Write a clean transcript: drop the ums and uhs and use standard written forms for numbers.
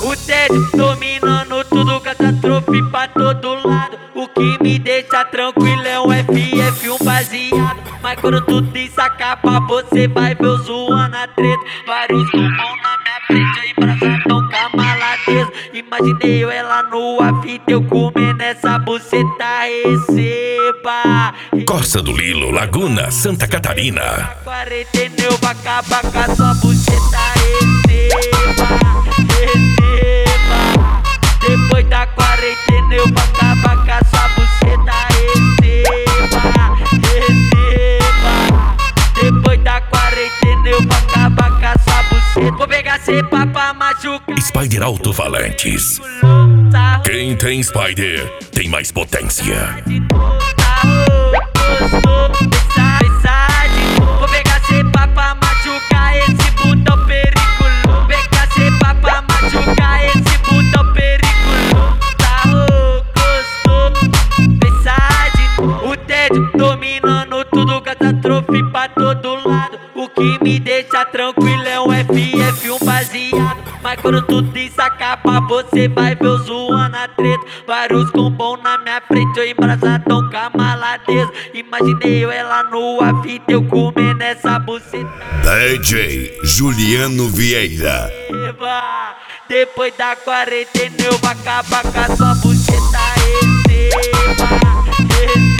O tédio dominando tudo, catástrofe pra todo lado. O que me deixa tranquilo é um FF, um baseado. Mas quando tudo isso acaba, você vai ver eu zoando a treta. Vários com mão na minha frente, eu embraçadão com a maladeza. Imaginei eu ela nua, fita, eu comendo essa buceta, receba. Costa do Lilo, Laguna, Santa Catarina. Quarentena eu vou acabar com a sua buceta, receba, receba. Depois da quarentena eu vou acabar com a sua buceta, receba, receba. Depois da quarentena eu vou acabar com a sua buceta. Vou pegar cepa pra machucar. Spider Alto-Falantes. Quem tem Spider tem mais potência. Vou pegar cepa pra machucar esse botão periculoso. Vou pegar cepa pra machucar esse botão periculoso. Sarro, gostou, pensade. O tédio dominando tudo, catástrofe pra todo lado. O que me deixa tranquilo é um FF, um baseado. Mas quando tudo isso acaba, você vai ver eu zoando a treta. Vários com bom na minha frente, eu embraçadão com a maladeza. Imaginei eu ela nua, fita, eu comendo essa buceta. DJ Juliano Vieira. Depois da quarentena eu vou acabar com a sua buceta, receba, receba.